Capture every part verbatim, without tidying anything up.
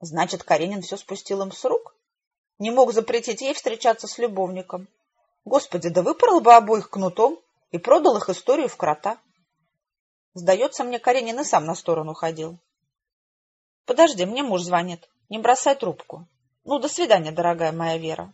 Значит, Каренин все спустил им с рук? Не мог запретить ей встречаться с любовником. Господи, да выпорол бы обоих кнутом и продал их историю в крота. Сдается мне, Каренин и сам на сторону ходил. Подожди, мне муж звонит. Не бросай трубку. Ну, до свидания, дорогая моя Вера.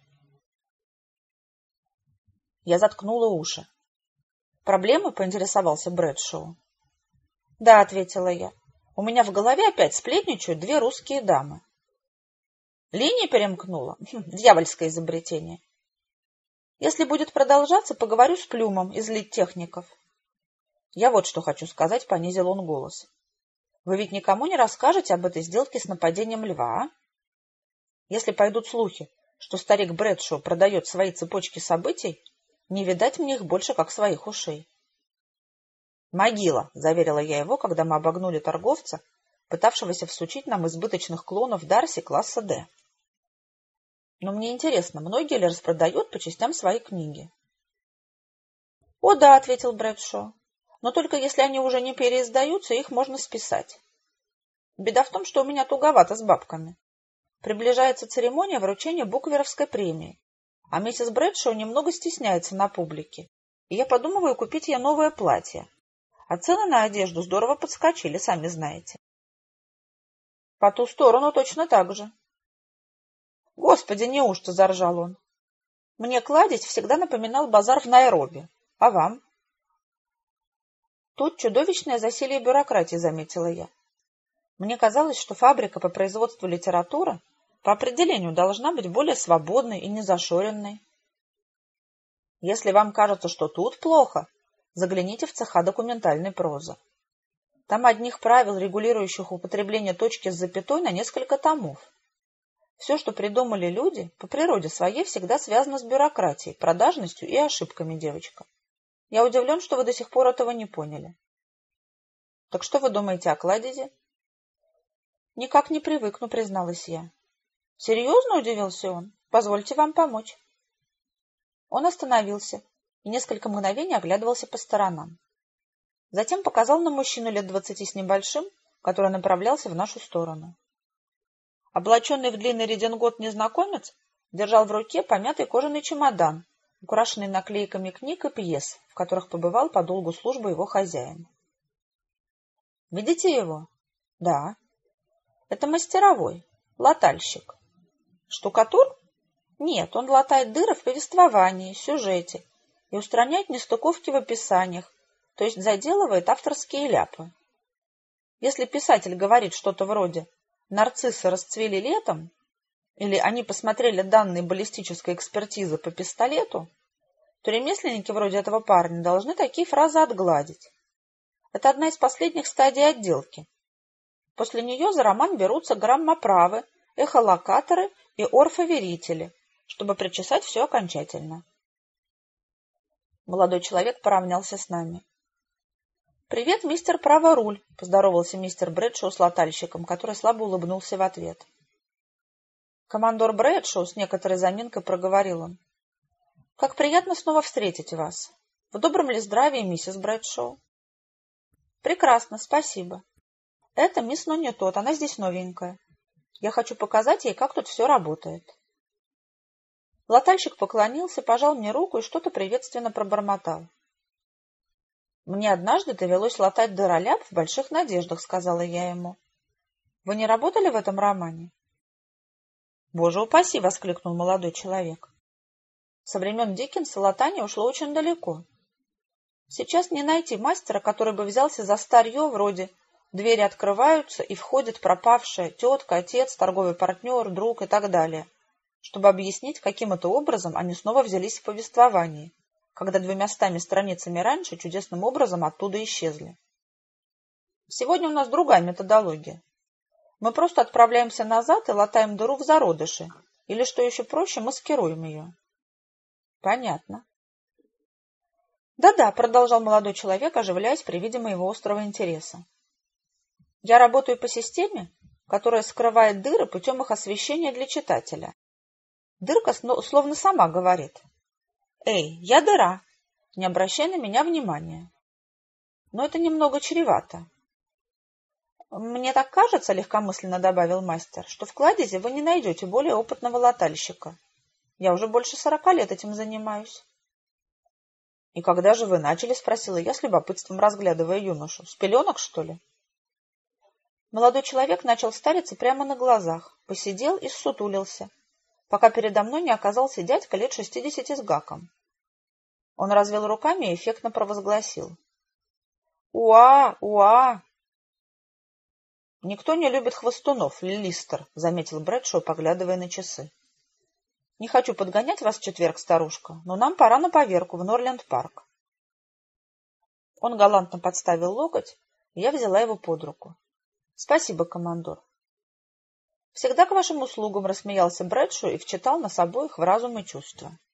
Я заткнула уши. Проблемы? Поинтересовался Брэдшоу. Да, ответила я. У меня в голове опять сплетничают две русские дамы. Линия перемкнула. Дьявольское изобретение. Если будет продолжаться, поговорю с Плюмом из Литтехников. Я вот что хочу сказать, понизил он голос. Вы ведь никому не расскажете об этой сделке с нападением льва, а? Если пойдут слухи, что старик Брэдшоу продает свои цепочки событий, не видать мне их больше, как своих ушей. «Могила», — заверила я его, когда мы обогнули торговца, пытавшегося всучить нам избыточных клонов Дарси класса Д. Но мне интересно, многие ли распродают по частям свои книги? «О да», — ответил Брэдшоу, — «но только если они уже не переиздаются, их можно списать. Беда в том, что у меня туговато с бабками. Приближается церемония вручения Букверовской премии, а миссис Брэдшоу немного стесняется на публике, и я подумываю купить ей новое платье. А цены на одежду здорово подскочили, сами знаете. По ту сторону точно так же. Господи, неужто, заржал он. Мне кладезь всегда напоминал базар в Найроби. А вам? Тут чудовищное засилье бюрократии, заметила я. Мне казалось, что фабрика по производству литературы по определению должна быть более свободной и незашоренной. Если вам кажется, что тут плохо, загляните в цеха документальной прозы. Там одних правил, регулирующих употребление точки с запятой, на несколько томов. Все, что придумали люди, по природе своей всегда связано с бюрократией, продажностью и ошибками, девочка. Я удивлен, что вы до сих пор этого не поняли. Так что вы думаете о кладезе? Никак не привыкну, призналась я. Серьезно, удивился он? Позвольте вам помочь. Он остановился и несколько мгновений оглядывался по сторонам. Затем показал на мужчину лет двадцати с небольшим, который направлялся в нашу сторону. Облаченный в длинный редингот незнакомец держал в руке помятый кожаный чемодан, украшенный наклейками книг и пьес, в которых побывал по долгу службы его хозяин. «Видите его?» «Да». «Это мастеровой, латальщик». «Штукатур?» «Нет, он латает дыры в повествовании, сюжете и устраняет нестыковки в описаниях, то есть заделывает авторские ляпы. Если писатель говорит что-то вроде «нарциссы расцвели летом» или «они посмотрели данные баллистической экспертизы по пистолету», то ремесленники вроде этого парня должны такие фразы отгладить. Это одна из последних стадий отделки. После нее за роман берутся граммоправы, эхолокаторы и орфоверители, чтобы причесать все окончательно. Молодой человек поравнялся с нами. «Привет, мистер Праворуль», — поздоровался мистер Брэдшоу с латальщиком, который слабо улыбнулся в ответ. «Командор Брэдшоу», — с некоторой заминкой проговорил он. «Как приятно снова встретить вас. В добром ли здравии, миссис Брэдшоу?» «Прекрасно, спасибо. Это мисс Нонитот, она здесь новенькая. Я хочу показать ей, как тут все работает». Латальщик поклонился, пожал мне руку и что-то приветственно пробормотал. «Мне однажды довелось латать дыроляп в больших надеждах», — сказала я ему. «Вы не работали в этом романе?» «Боже упаси!» — воскликнул молодой человек. Со времен Диккенса латание ушло очень далеко. Сейчас не найти мастера, который бы взялся за старье вроде «двери открываются, и входит пропавшая тетка, отец, торговый партнер, друг» и так далее, чтобы объяснить, каким это образом они снова взялись в повествовании, когда двумястами страницами раньше чудесным образом оттуда исчезли. Сегодня у нас другая методология. Мы просто отправляемся назад и латаем дыру в зародыше, или, что еще проще, маскируем ее. Понятно. Да-да, продолжал молодой человек, оживляясь при виде моего острого интереса. Я работаю по системе, которая скрывает дыры путем их освещения для читателя. Дырка словно сама говорит: «Эй, я дыра, не обращай на меня внимания». Но это немного чревато. «Мне так кажется, — легкомысленно добавил мастер, — что в кладезе вы не найдете более опытного латальщика. Я уже больше сорока лет этим занимаюсь». «И когда же вы начали?» — спросила я с любопытством, разглядывая юношу. «С пеленок, что ли?» Молодой человек начал стариться прямо на глазах, посидел и ссутулился, пока передо мной не оказался дядька лет шестидесяти с гаком. Он развел руками и эффектно провозгласил: «Уа! Уа!» «Никто не любит хвостунов, Листер», — заметил Брэдшоу, поглядывая на часы. «Не хочу подгонять вас в четверг, старушка, но нам пора на поверку в Норленд-парк». Он галантно подставил локоть, и я взяла его под руку. «Спасибо, командор». «Всегда к вашим услугам», — рассмеялся Брэдшоу и вчитал нас обоих в разум и чувства.